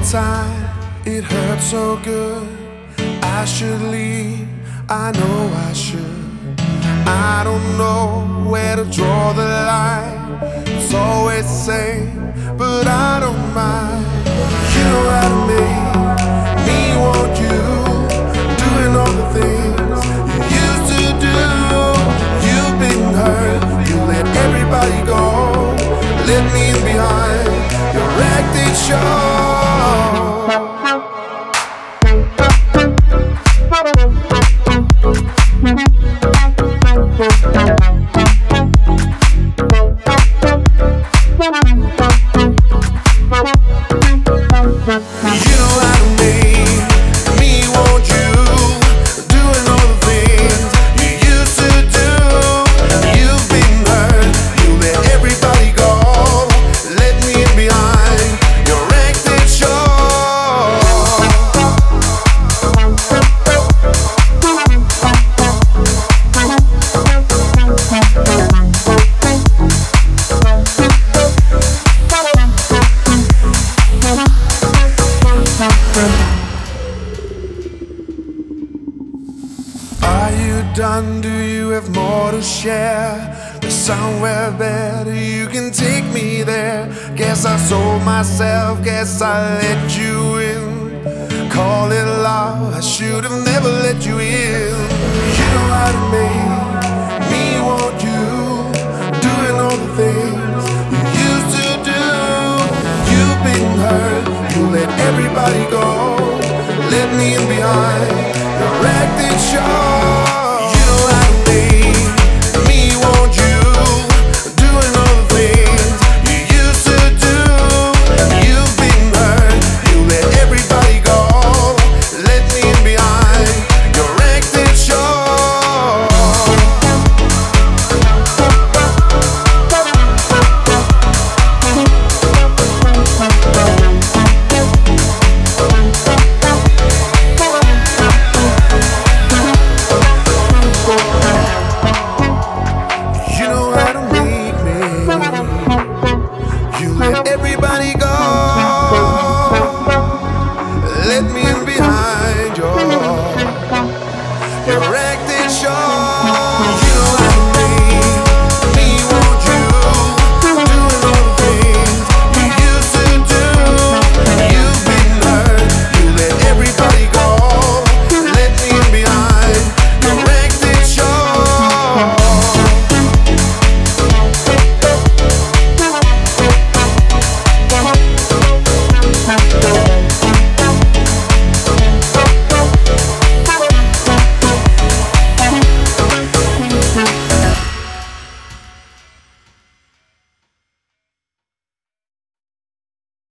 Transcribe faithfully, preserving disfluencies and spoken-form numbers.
time, it hurts so good. I should leave, I know I should. I don't know where to draw the line. It's always the same, but I don't mind. You know how to make me want you, doing all the things you used to do. You've been hurt, you let everybody go, let me in behind your acting show. You know how to make me want you, doing all the things you used to do. You've been hurt, you let everybody go, let me in behind your acting show. Are you done? Do you have more to share? There's somewhere better, you can take me there. Guess I sold myself, guess I let you in. Call it love, I should have never let you in. You know how to make me want you, doing all the things you used to do. You've been hurt, you let everybody go, let me in behind your acting show. You know how to make me want you, doing all the things you used to do. You've been hurt, you let everybody go, let me in behind your acting show. You know how to make me, you let everybody go.